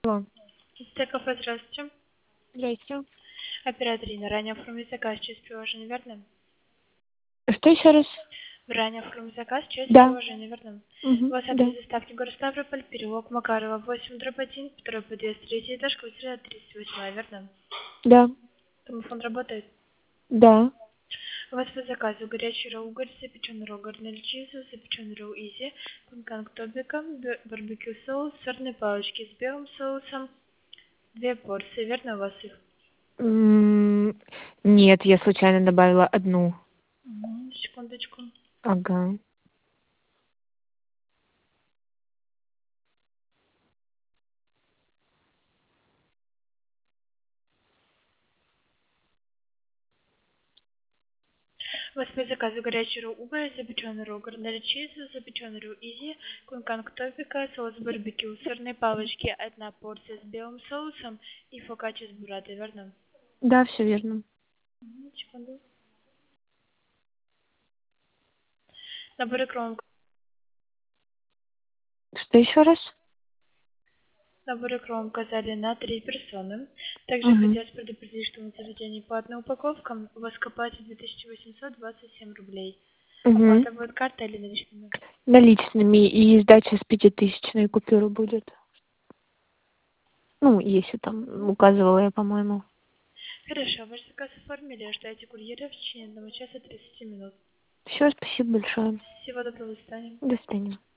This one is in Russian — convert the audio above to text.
Алло. Кафе, здравствуйте. Здрасте. Оператор Инна, ранее оформить заказ через приложение, верно? Что еще раз? Вы ранее оформить заказ через Да. приложение, верно? У Угу. вас Да. адрес доставки город Ставрополь, переулок Макарова, 8/1, второй подъезд, третий этаж, квартира 38, верно? Да. Домофон работает? Да. У вас по заказу горячий ролл угорь, запеченный ролл гарнель чизу, запеченный ролл изи, кунканг тобика, барбекю соус, сырные палочки с белым соусом, 2 порции, верно у вас их? М, Нет, я случайно добавила одну. Секундочку. Ага. У вас по заказу горячий ролл угорь, запеченный ролл гарнель чизу, запеченный ролл изи, кунканг тобика, соус барбекю, сырные палочки, 1 порция с белым соусом и фокачча с бурратой, верно? Да, все верно. Секунду. Набор икром. Что еще раз? Набор икром указали на 3 персоны. Также Угу. хотелось предупредить, что на заведении по одной упаковкам у вас копается 2827 рублей. Угу. Оплата будет картой или наличными? Наличными и сдача с 5000 купюры будет. Ну, если там указывала я, по-моему. Хорошо, ваш заказ оформили, ждайте курьера в течение 1 часа 30 минут. Все, спасибо большое. Всего доброго, до свидания. До свидания.